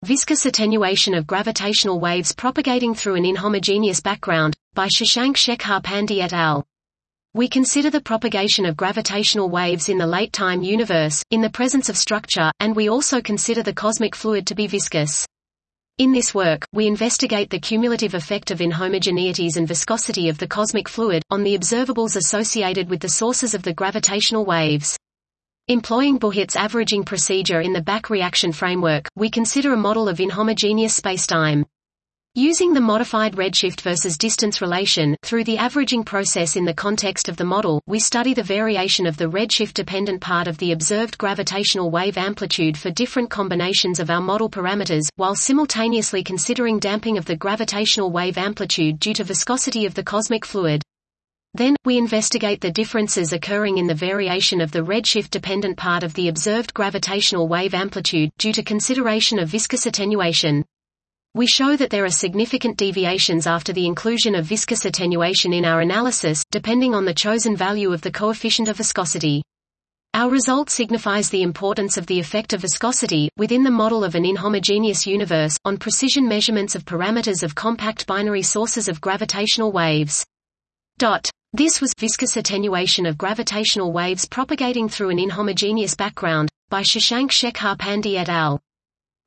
Viscous attenuation of gravitational waves propagating through an inhomogeneous background, by Shashank Shekhar Pandey et al. We consider the propagation of gravitational waves in the late-time universe, in the presence of structure, and we also consider the cosmic fluid to be viscous. In this work, we investigate the cumulative effect of inhomogeneities and viscosity of the cosmic fluid, on the observables associated with the sources of the gravitational waves. Employing Buhit's averaging procedure in the back reaction framework, we consider a model of inhomogeneous spacetime. Using the modified redshift versus distance relation, through the averaging process in the context of the model, we study the variation of the redshift-dependent part of the observed gravitational wave amplitude for different combinations of our model parameters, while simultaneously considering damping of the gravitational wave amplitude due to viscosity of the cosmic fluid. Then, we investigate the differences occurring in the variation of the redshift-dependent part of the observed gravitational wave amplitude, due to consideration of viscous attenuation. We show that there are significant deviations after the inclusion of viscous attenuation in our analysis, depending on the chosen value of the coefficient of viscosity. Our result signifies the importance of the effect of viscosity, within the model of an inhomogeneous universe, on precision measurements of parameters of compact binary sources of gravitational waves. This was Viscous Attenuation of Gravitational Waves Propagating Through an Inhomogeneous Background, by Shashank Shekhar Pandey et al.